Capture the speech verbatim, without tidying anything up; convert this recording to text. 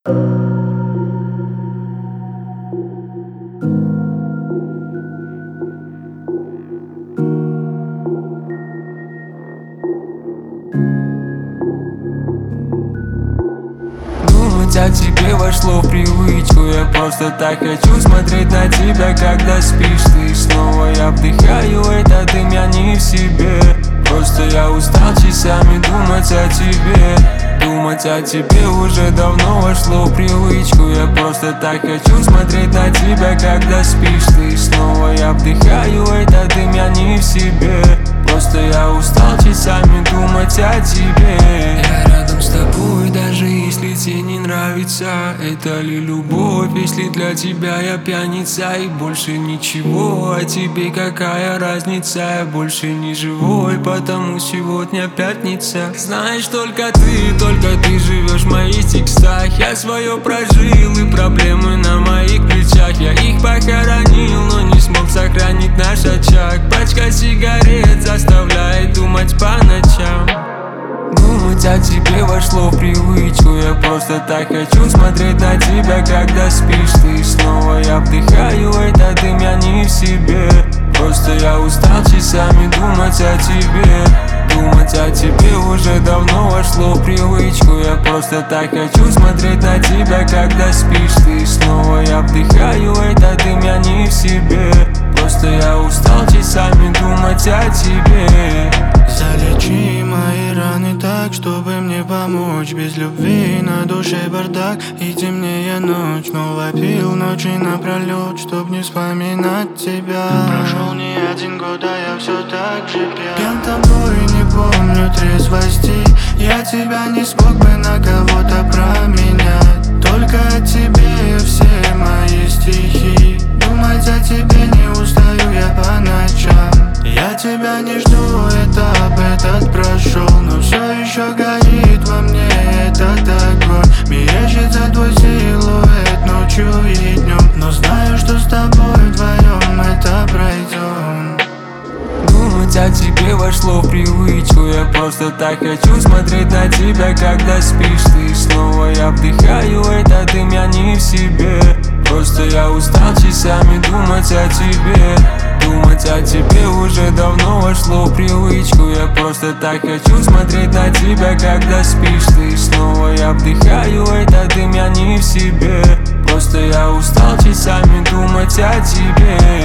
Думать о тебе вошло в привычку. Я просто так хочу смотреть на тебя, когда спишь ты. Снова я вдыхаю этот дым, я не в себе. Просто я устал часами думать о тебе. Думать о тебе уже давно вошло в привычку. Я просто так хочу смотреть на тебя, когда спишь ты. Снова я вдыхаю этот дым, я не в себе. Просто я устал часами думать о тебе. Я рядом с тобой, даже если тебе не нравится. Это ли любовь, если для тебя я пьяница? И больше ничего, а тебе какая разница? Я больше не живой, потому сегодня пятница. Знаешь, только ты, только ты живешь в моих текстах. Я свое прожил, и проблемы на моих плечах. Я их похоронил, но не смог сохранить наш очаг. Пачка сигарет заставляет думать по ночам. Думать о тебе вошло в привычку. Я просто так хочу смотреть на тебя, когда спишь ты. Снова я вдыхаю этот дым, я не в себе. Просто я устал часами думать о тебе. Думать о тебе уже давно вошло в привычку. Я просто так хочу смотреть на тебя, когда спишь ты. Снова я вдыхаю этот дым, я не в себе. Просто я устал часами думать о тебе. Залечи мои раны так, чтобы мне помочь. Без любви на душе бардак и темнее ночь. Снова пил ночи напролет, чтоб не вспоминать тебя. Прошел не один год, а я все так же пьян. Пьян тобой, не помню трезвости. Я тебя не смог бы на кого-то променять. Только о тебе все мои стихи. Думать о тебе не устаю я по ночам. Я тебя не жду, этап этот прошел, но все еще горит во мне этот огонь. Мерещится твой силуэт ночью и днем, но знаю, что с тобой вдвоем это пройдем. Думать о тебе вошло в привычку. Я просто так хочу смотреть на тебя, когда спишь ты. Снова я вдыхаю этот дым, я не в себе. Просто я устал часами думать о тебе. Думать о тебе уже давно вошло в привычку. Я просто так хочу смотреть на тебя, когда спишь ты. Снова я вдыхаю этот дым, я не в себе. Просто я устал часами думать о тебе.